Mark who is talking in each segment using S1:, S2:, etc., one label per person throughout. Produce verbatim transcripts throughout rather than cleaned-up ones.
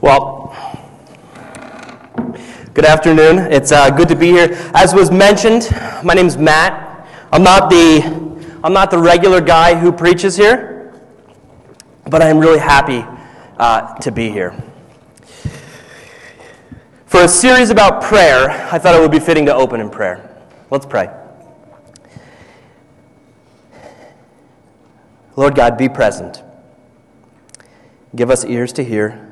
S1: Well, good afternoon. It's uh, good to be here. As was mentioned, my name's Matt. I'm not the I'm not the regular guy who preaches here, but I'm really happy uh, to be here. For a series about prayer, I thought it would be fitting to open in prayer. Let's pray. Lord God, be present. Give us ears to hear,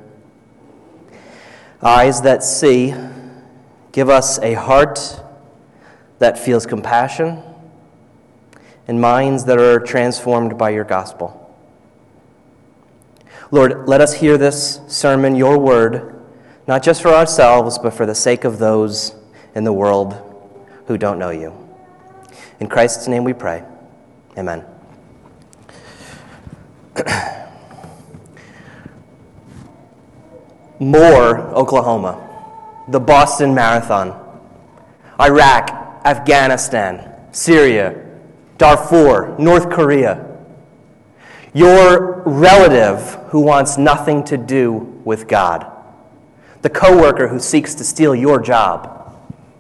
S1: eyes that see. Give us a heart that feels compassion, and minds that are transformed by your gospel. Lord, let us hear this sermon, your word, not just for ourselves, but for the sake of those in the world who don't know you. In Christ's name we pray. Amen. Moore, Oklahoma, the Boston Marathon, Iraq, Afghanistan, Syria, Darfur, North Korea. Your relative who wants nothing to do with God. The coworker who seeks to steal your job.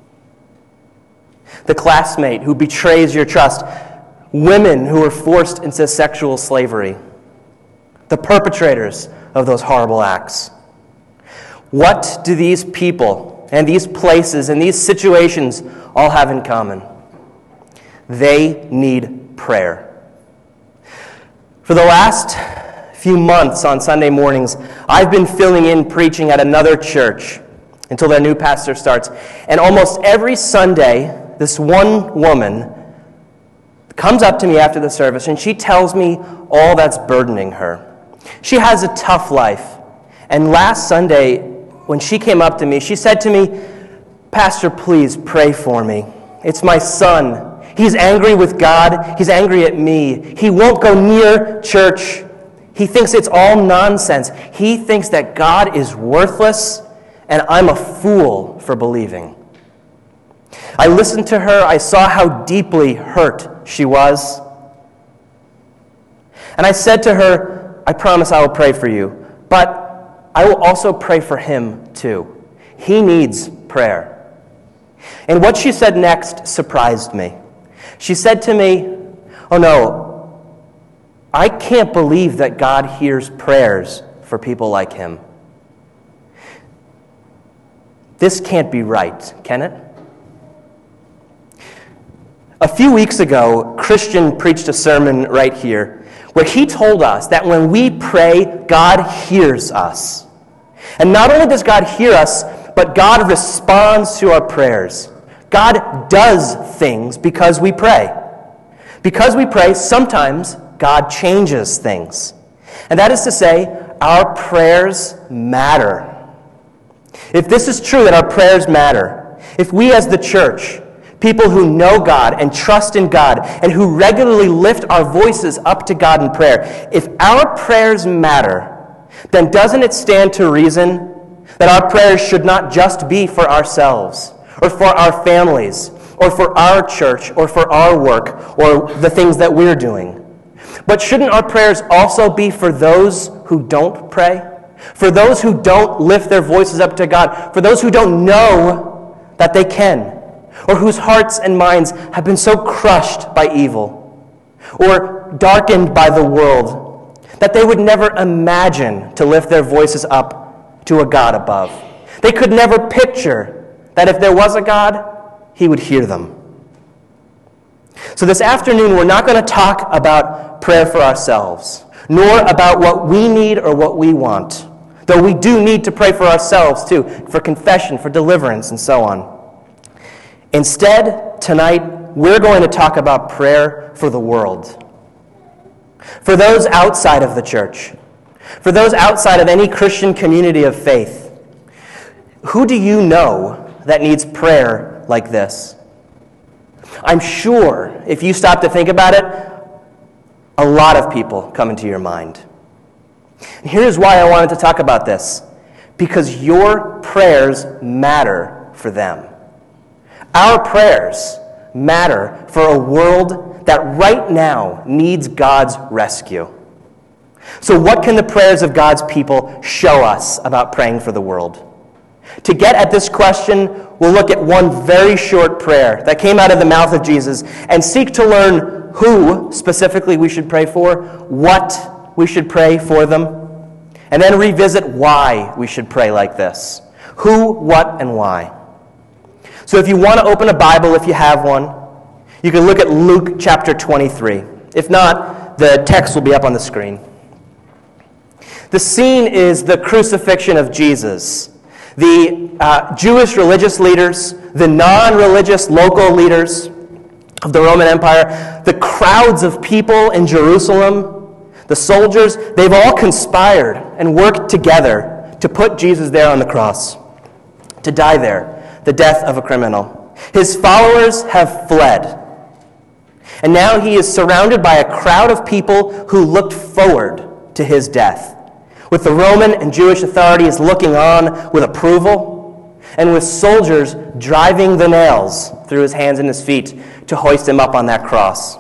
S1: The classmate who betrays your trust. Women who are forced into sexual slavery. The perpetrators of those horrible acts. What do these people and these places and these situations all have in common? They need prayer. For the last few months on Sunday mornings, I've been filling in preaching at another church until their new pastor starts. And almost every Sunday, this one woman comes up to me after the service and she tells me all that's burdening her. She has a tough life. And last Sunday, when she came up to me, she said to me, "Pastor, please pray for me. It's my son. He's angry with God. He's angry at me. He won't go near church. He thinks it's all nonsense. He thinks that God is worthless, and I'm a fool for believing." I listened to her. I saw how deeply hurt she was. And I said to her, "I promise I will pray for you, but I will also pray for him too. He needs prayer." And what she said next surprised me. She said to me, "Oh no, I can't believe that God hears prayers for people like him. This can't be right, can it?" A few weeks ago, Christian preached a sermon right here where he told us that when we pray, God hears us. And not only does God hear us, but God responds to our prayers. God does things because we pray. Because we pray, sometimes God changes things. And that is to say, our prayers matter. If this is true, that our prayers matter, if we as the church, people who know God and trust in God and who regularly lift our voices up to God in prayer, if our prayers matter, then doesn't it stand to reason that our prayers should not just be for ourselves or for our families or for our church or for our work or the things that we're doing? But shouldn't our prayers also be for those who don't pray? For those who don't lift their voices up to God? For those who don't know that they can? Or whose hearts and minds have been so crushed by evil or darkened by the world that they would never imagine to lift their voices up to a God above. They could never picture that if there was a God, he would hear them. So this afternoon, we're not going to talk about prayer for ourselves, nor about what we need or what we want, though we do need to pray for ourselves too, for confession, for deliverance, and so on. Instead, tonight, we're going to talk about prayer for the world. For those outside of the church, for those outside of any Christian community of faith, who do you know that needs prayer like this? I'm sure if you stop to think about it, a lot of people come into your mind. And here's why I wanted to talk about this. Because your prayers matter for them. Our prayers matter for a world that right now needs God's rescue. So what can the prayers of God's people show us about praying for the world? To get at this question, we'll look at one very short prayer that came out of the mouth of Jesus and seek to learn who specifically we should pray for, what we should pray for them, and then revisit why we should pray like this. Who, what, and why. So if you want to open a Bible, if you have one, you can look at Luke chapter twenty-three. If not, the text will be up on the screen. The scene is the crucifixion of Jesus. The uh, Jewish religious leaders, the non-religious local leaders of the Roman Empire, the crowds of people in Jerusalem, the soldiers, they've all conspired and worked together to put Jesus there on the cross, to die there, the death of a criminal. His followers have fled. And now he is surrounded by a crowd of people who looked forward to his death, with the Roman and Jewish authorities looking on with approval, and with soldiers driving the nails through his hands and his feet to hoist him up on that cross.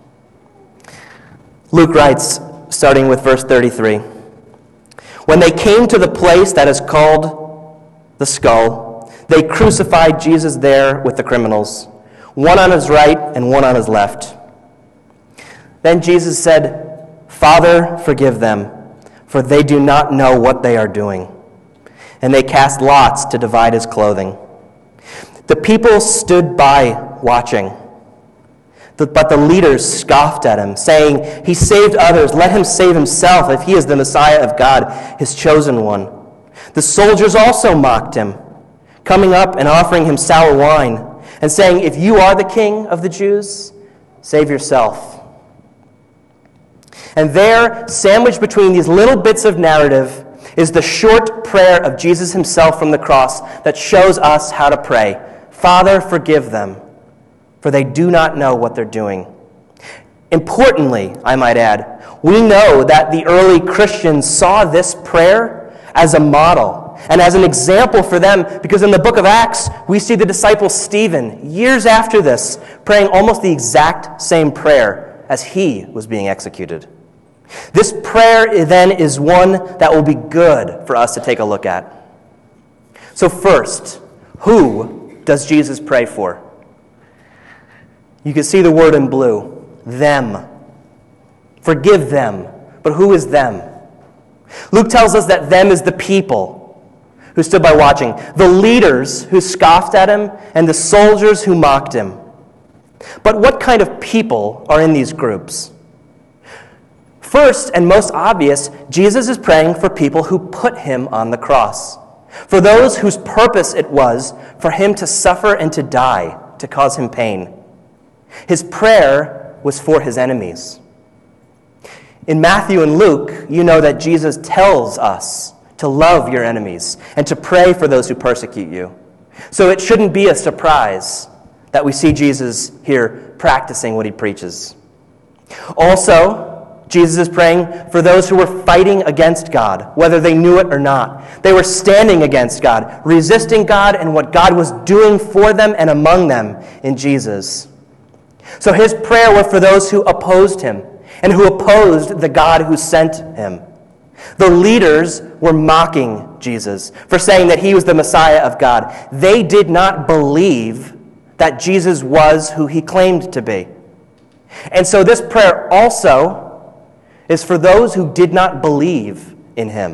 S1: Luke writes, starting with verse thirty-three, "When they came to the place that is called the Skull, they crucified Jesus there with the criminals, one on his right and one on his left. Then Jesus said, 'Father, forgive them, for they do not know what they are doing.' And they cast lots to divide his clothing. The people stood by watching, but the leaders scoffed at him, saying, 'He saved others. Let him save himself if he is the Messiah of God, his chosen one.' The soldiers also mocked him, coming up and offering him sour wine, and saying, 'If you are the king of the Jews, save yourself.'" And there, sandwiched between these little bits of narrative, is the short prayer of Jesus himself from the cross that shows us how to pray. "Father, forgive them, for they do not know what they're doing." Importantly, I might add, we know that the early Christians saw this prayer as a model and as an example for them, because in the book of Acts, we see the disciple Stephen, years after this, praying almost the exact same prayer as he was being executed. This prayer then is one that will be good for us to take a look at. So first, who does Jesus pray for? You can see the word in blue, them. Forgive them. But who is them? Luke tells us that them is the people who stood by watching, the leaders who scoffed at him, and the soldiers who mocked him. But what kind of people are in these groups? First and most obvious, Jesus is praying for people who put him on the cross, for those whose purpose it was for him to suffer and to die, to cause him pain. His prayer was for his enemies. In Matthew and Luke, you know that Jesus tells us to love your enemies and to pray for those who persecute you. So it shouldn't be a surprise that we see Jesus here practicing what he preaches. Also, Jesus is praying for those who were fighting against God, whether they knew it or not. They were standing against God, resisting God and what God was doing for them and among them in Jesus. So his prayer was for those who opposed him and who opposed the God who sent him. The leaders were mocking Jesus for saying that he was the Messiah of God. They did not believe that Jesus was who he claimed to be. And so this prayer also is for those who did not believe in him.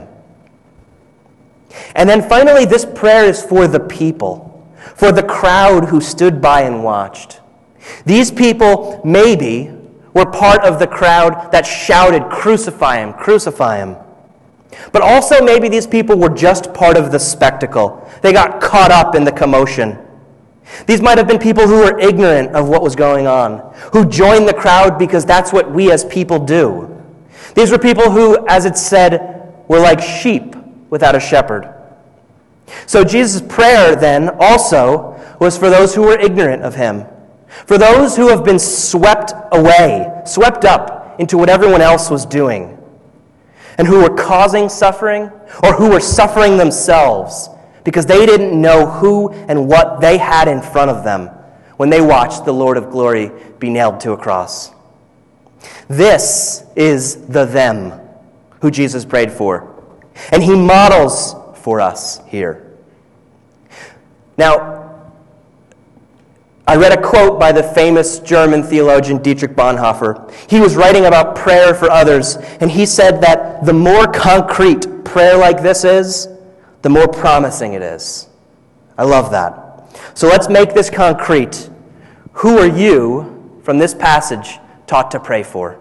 S1: And then finally, this prayer is for the people, for the crowd who stood by and watched. These people maybe were part of the crowd that shouted, "Crucify him, crucify him." But also maybe these people were just part of the spectacle. They got caught up in the commotion. These might have been people who were ignorant of what was going on, who joined the crowd because that's what we as people do. These were people who, as it said, were like sheep without a shepherd. So Jesus' prayer then also was for those who were ignorant of him, for those who have been swept away, swept up into what everyone else was doing, and who were causing suffering or who were suffering themselves because they didn't know who and what they had in front of them when they watched the Lord of glory be nailed to a cross. This is the them who Jesus prayed for. And he models for us here. Now, I read a quote by the famous German theologian Dietrich Bonhoeffer. He was writing about prayer for others, and he said that the more concrete prayer like this is, the more promising it is. I love that. So let's make this concrete. Who are you, from this passage, taught to pray for?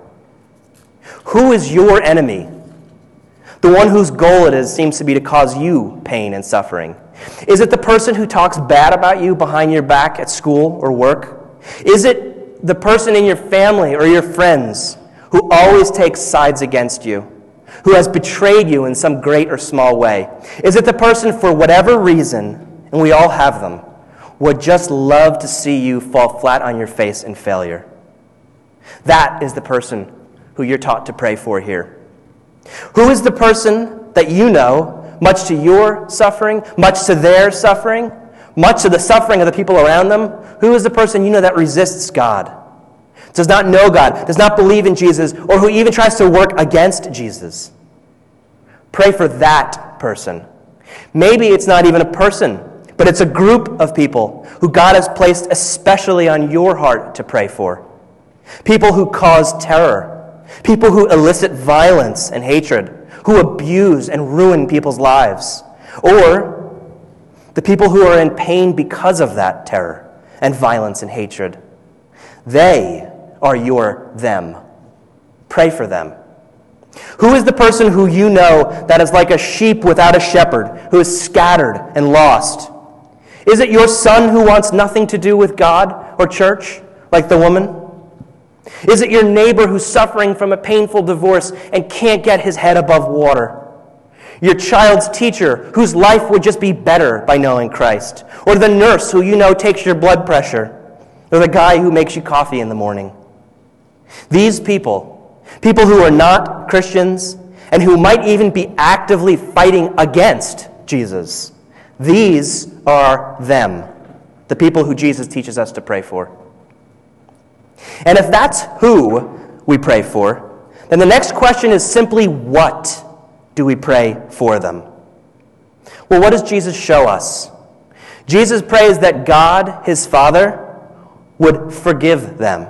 S1: Who is your enemy? The one whose goal it is seems to be to cause you pain and suffering. Is it the person who talks bad about you behind your back at school or work? Is it the person in your family or your friends who always takes sides against you, who has betrayed you in some great or small way? Is it the person, for whatever reason, and we all have them, would just love to see you fall flat on your face in failure? That is the person who you're taught to pray for here. Who is the person that you know, much to your suffering, much to their suffering, much to the suffering of the people around them? Who is the person you know that resists God, does not know God, does not believe in Jesus, or who even tries to work against Jesus? Pray for that person. Maybe it's not even a person, but it's a group of people who God has placed especially on your heart to pray for. People who cause terror, people who elicit violence and hatred, who abuse and ruin people's lives, or the people who are in pain because of that terror and violence and hatred. They are your them. Pray for them. Who is the person who you know that is like a sheep without a shepherd, who is scattered and lost? Is it your son who wants nothing to do with God or church, like the woman? Is it your neighbor who's suffering from a painful divorce and can't get his head above water? Your child's teacher whose life would just be better by knowing Christ? Or the nurse who you know takes your blood pressure? Or the guy who makes you coffee in the morning? These people, people who are not Christians and who might even be actively fighting against Jesus, these are them, the people who Jesus teaches us to pray for. And if that's who we pray for, then the next question is simply, what do we pray for them? Well, what does Jesus show us? Jesus prays that God, his Father, would forgive them.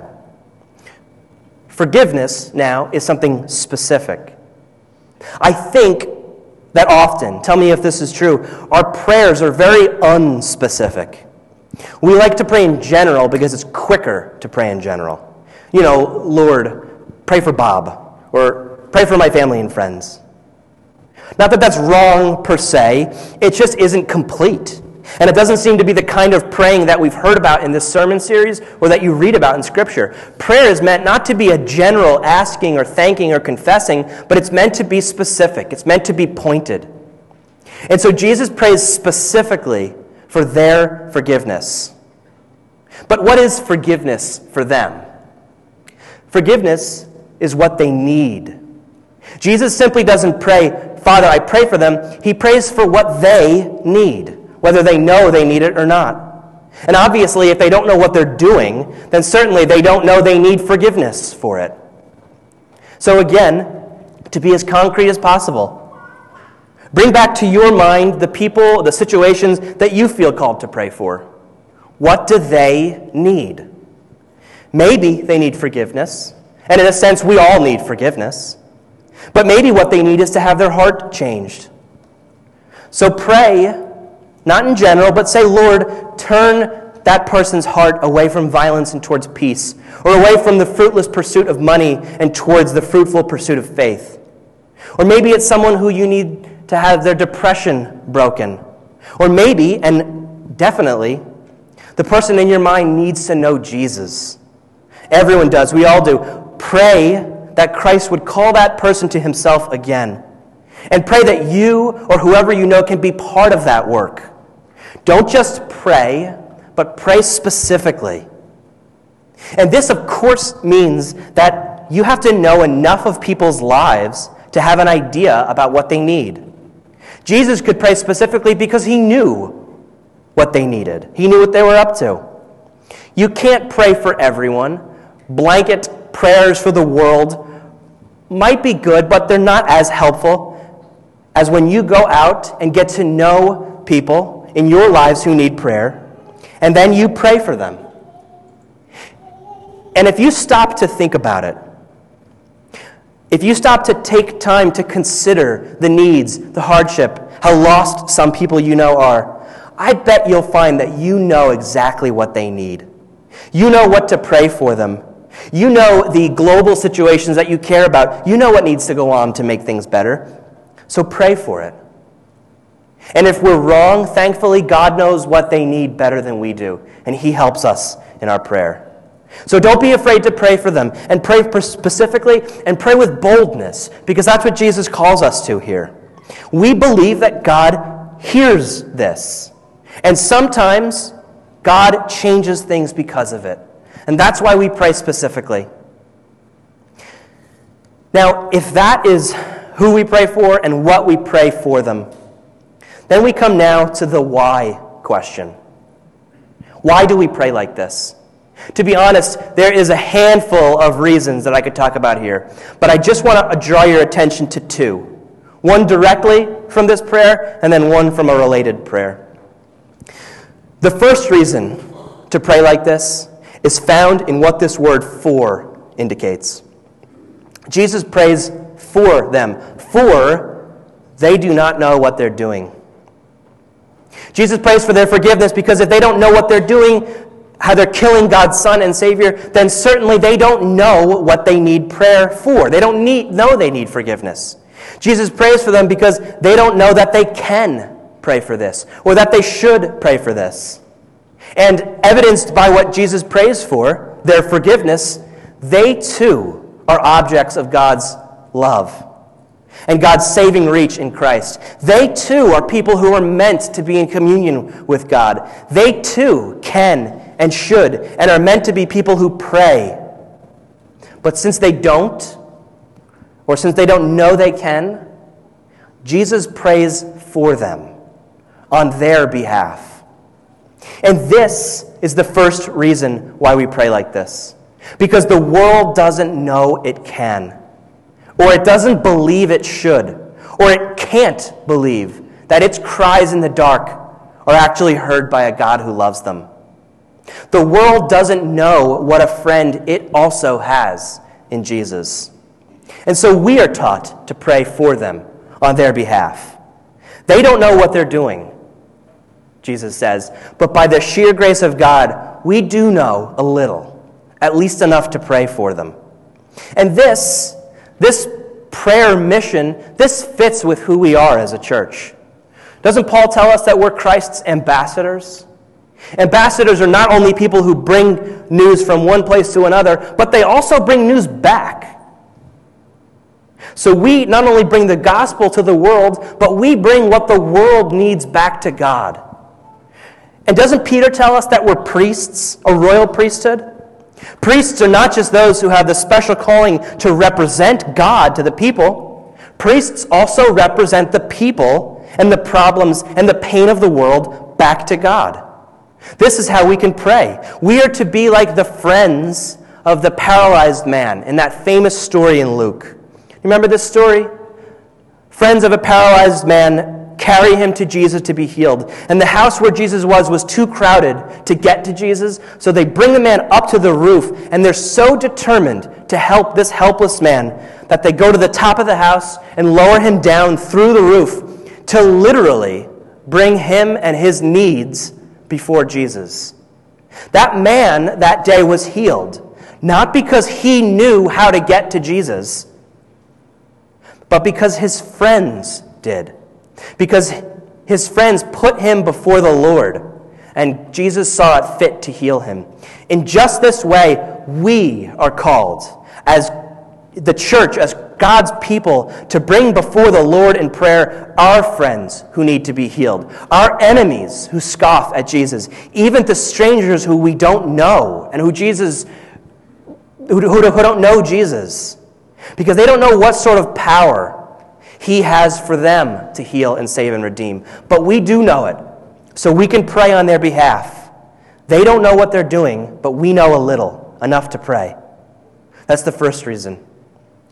S1: Forgiveness, now, is something specific. I think that often, tell me if this is true, our prayers are very unspecific. We like to pray in general because it's quicker to pray in general. You know, Lord, pray for Bob, or pray for my family and friends. Not that that's wrong per se, it just isn't complete. And it doesn't seem to be the kind of praying that we've heard about in this sermon series or that you read about in Scripture. Prayer is meant not to be a general asking or thanking or confessing, but it's meant to be specific. It's meant to be pointed. And so Jesus prays specifically for their forgiveness. But what is forgiveness for them? Forgiveness is what they need. Jesus simply doesn't pray, Father, I pray for them. He prays for what they need, whether they know they need it or not. And obviously, if they don't know what they're doing, then certainly they don't know they need forgiveness for it. So again, to be as concrete as possible, bring back to your mind the people, the situations that you feel called to pray for. What do they need? Maybe they need forgiveness, and in a sense, we all need forgiveness. But maybe what they need is to have their heart changed. So pray, not in general, but say, Lord, turn that person's heart away from violence and towards peace, or away from the fruitless pursuit of money and towards the fruitful pursuit of faith. Or maybe it's someone who you need to have their depression broken. Or maybe, and definitely, the person in your mind needs to know Jesus. Everyone does. We all do. Pray that Christ would call that person to himself again. And pray that you or whoever you know can be part of that work. Don't just pray, but pray specifically. And this, of course, means that you have to know enough of people's lives to have an idea about what they need. Jesus could pray specifically because he knew what they needed. He knew what they were up to. You can't pray for everyone, blanket prayers for the world, might be good, but they're not as helpful as when you go out and get to know people in your lives who need prayer, and then you pray for them. And if you stop to think about it, if you stop to take time to consider the needs, the hardship, how lost some people you know are, I bet you'll find that you know exactly what they need. You know what to pray for them. You know the global situations that you care about. You know what needs to go on to make things better. So pray for it. And if we're wrong, thankfully, God knows what they need better than we do, and He helps us in our prayer. So don't be afraid to pray for them, and pray specifically, and pray with boldness, because that's what Jesus calls us to here. We believe that God hears this, and sometimes God changes things because of it, and that's why we pray specifically. Now, if that is who we pray for and what we pray for them, then we come now to the why question. Why do we pray like this? To be honest, there is a handful of reasons that I could talk about here, but I just want to draw your attention to two. One directly from this prayer, and then one from a related prayer. The first reason to pray like this is found in what this word "for" indicates. Jesus prays for them, for they do not know what they're doing. Jesus prays for their forgiveness because if they don't know what they're doing, how they're killing God's Son and Savior, then certainly they don't know what they need prayer for. They don't need, know they need forgiveness. Jesus prays for them because they don't know that they can pray for this, or that they should pray for this. And evidenced by what Jesus prays for, their forgiveness, they too are objects of God's love and God's saving reach in Christ. They too are people who are meant to be in communion with God. They too can and should and are meant to be people who pray. But since they don't, or since they don't know they can, Jesus prays for them on their behalf. And this is the first reason why we pray like this. Because the world doesn't know it can, or it doesn't believe it should, or it can't believe that its cries in the dark are actually heard by a God who loves them. The world doesn't know what a friend it also has in Jesus. And so we are taught to pray for them on their behalf. They don't know what they're doing, Jesus says, but by the sheer grace of God, we do know a little, at least enough to pray for them. And this, this prayer mission, this fits with who we are as a church. Doesn't Paul tell us that we're Christ's ambassadors? Ambassadors are not only people who bring news from one place to another, but they also bring news back. So we not only bring the gospel to the world, but we bring what the world needs back to God. And doesn't Peter tell us that we're priests, a royal priesthood? Priests are not just those who have the special calling to represent God to the people. Priests also represent the people and the problems and the pain of the world back to God. This is how we can pray. We are to be like the friends of the paralyzed man in that famous story in Luke. Remember this story? Friends of a paralyzed man carry him to Jesus to be healed. And the house where Jesus was was too crowded to get to Jesus, so they bring the man up to the roof, and they're so determined to help this helpless man that they go to the top of the house and lower him down through the roof to literally bring him and his needs before Jesus. That man that day was healed, not because he knew how to get to Jesus, but because his friends did. Because his friends put him before the Lord, and Jesus saw it fit to heal him. In just this way, we are called as the church, as God's people, to bring before the Lord in prayer our friends who need to be healed, our enemies who scoff at Jesus, even the strangers who we don't know and who Jesus, who, who, who don't know Jesus, because they don't know what sort of power He has for them to heal and save and redeem. But we do know it, so we can pray on their behalf. They don't know what they're doing, but we know a little, enough to pray. That's the first reason.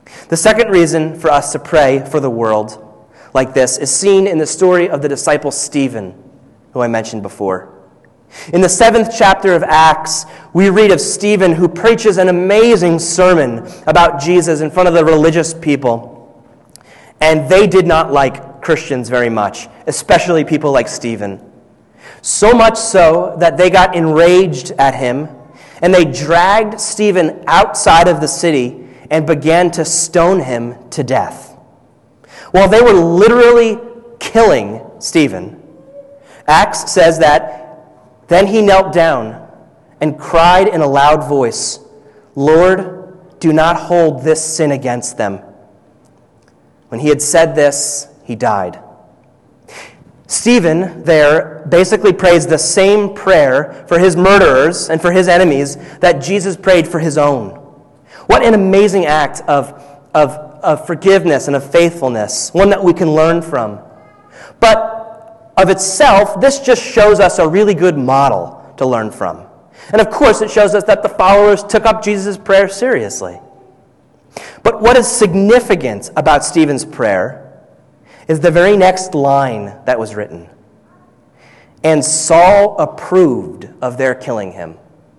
S1: The second reason for us to pray for the world like this is seen in the story of the disciple Stephen, who I mentioned before. In the seventh chapter of Acts, we read of Stephen who preaches an amazing sermon about Jesus in front of the religious people. And they did not like Christians very much, especially people like Stephen. So much so that they got enraged at him, and they dragged Stephen outside of the city and began to stone him to death. While they were literally killing Stephen, Acts says that then he knelt down and cried in a loud voice, "Lord, do not hold this sin against them." When he had said this, he died. Stephen there basically prays the same prayer for his murderers and for his enemies that Jesus prayed for his own. What an amazing act of, of, of forgiveness and of faithfulness, one that we can learn from. But of itself, this just shows us a really good model to learn from. And of course, it shows us that the followers took up Jesus' prayer seriously. But what is significant about Stephen's prayer is the very next line that was written. And Saul approved of their killing him.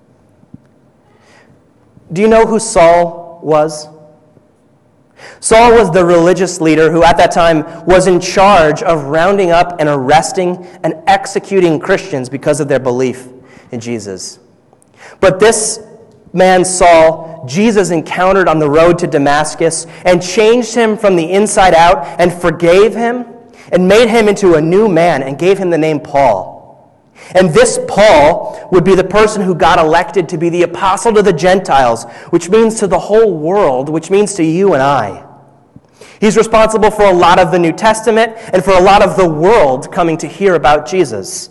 S1: Do you know who Saul was? Saul was the religious leader who at that time was in charge of rounding up and arresting and executing Christians because of their belief in Jesus. But this man Saul, Jesus encountered on the road to Damascus and changed him from the inside out and forgave him and made him into a new man and gave him the name Paul. And this Paul would be the person who got elected to be the apostle to the Gentiles, which means to the whole world, which means to you and I. He's responsible for a lot of the New Testament and for a lot of the world coming to hear about Jesus.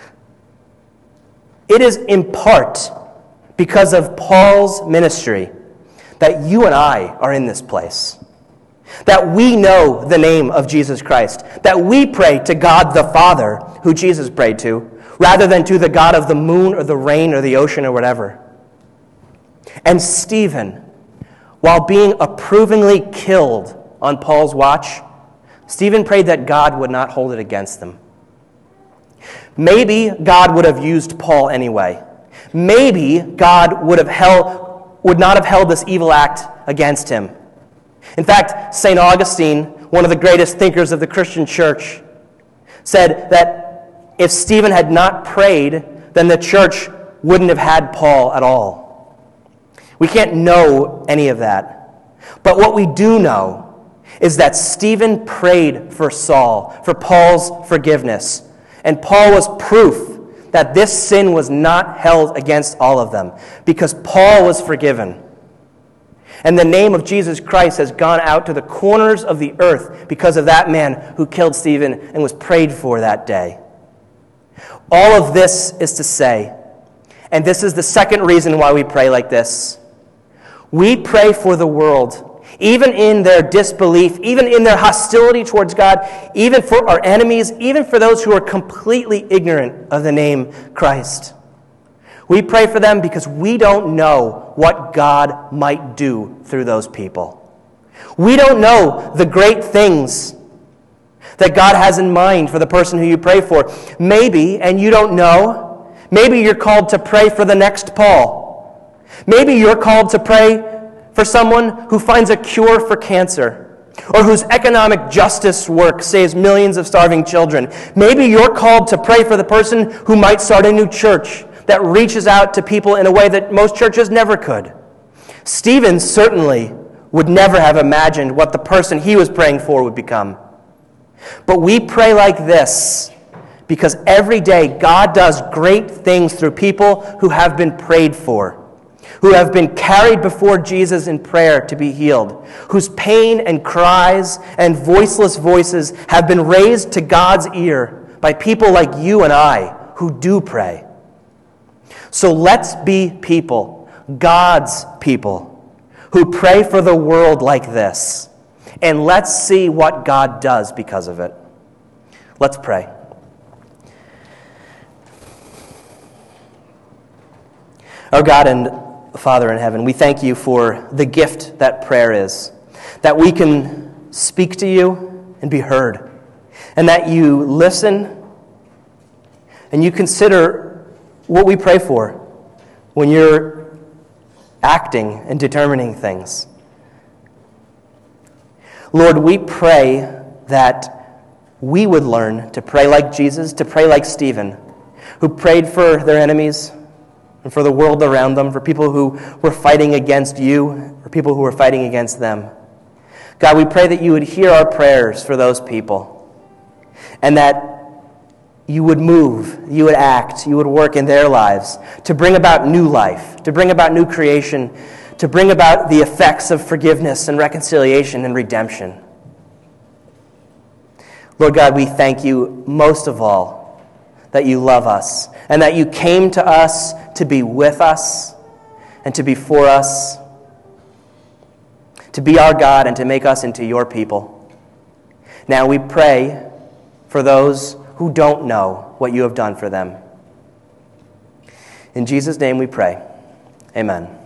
S1: It is in part because of Paul's ministry that you and I are in this place, that we know the name of Jesus Christ, that we pray to God the Father, who Jesus prayed to, rather than to the God of the moon or the rain or the ocean or whatever. And Stephen, while being approvingly killed on Paul's watch, Stephen prayed that God would not hold it against them. Maybe God would have used Paul anyway. Maybe God would have held, would not have held this evil act against him. In fact, Saint Augustine, one of the greatest thinkers of the Christian church, said that if Stephen had not prayed, then the church wouldn't have had Paul at all. We can't know any of that. But what we do know is that Stephen prayed for Saul, for Paul's forgiveness. And Paul was proof that this sin was not held against all of them, because Paul was forgiven. And the name of Jesus Christ has gone out to the corners of the earth because of that man who killed Stephen and was prayed for that day. All of this is to say, and this is the second reason why we pray like this, we pray for the world, even in their disbelief, even in their hostility towards God, even for our enemies, even for those who are completely ignorant of the name Christ. We pray for them because we don't know what God might do through those people. We don't know the great things that God has in mind for the person who you pray for. Maybe, and you don't know, maybe you're called to pray for the next Paul. Maybe you're called to pray for someone who finds a cure for cancer, or whose economic justice work saves millions of starving children. Maybe you're called to pray for the person who might start a new church that reaches out to people in a way that most churches never could. Stephen certainly would never have imagined what the person he was praying for would become. But we pray like this because every day God does great things through people who have been prayed for, who have been carried before Jesus in prayer to be healed, whose pain and cries and voiceless voices have been raised to God's ear by people like you and I who do pray. So let's be people, God's people, who pray for the world like this. And let's see what God does because of it. Let's pray. Our God and Father in heaven, we thank you for the gift that prayer is. that we can speak to you and be heard, and that you listen and you consider what we pray for when you're acting and determining things. Lord, we pray that we would learn to pray like Jesus, to pray like Stephen, who prayed for their enemies and for the world around them, for people who were fighting against you, or people who were fighting against them. God, we pray that you would hear our prayers for those people, and that you would move, you would act, you would work in their lives to bring about new life, to bring about new creation, to bring about the effects of forgiveness and reconciliation and redemption. Lord God, we thank you most of all that you love us and that you came to us to be with us and to be for us, to be our God and to make us into your people. Now we pray for those who don't know what you have done for them. In Jesus' name we pray. Amen.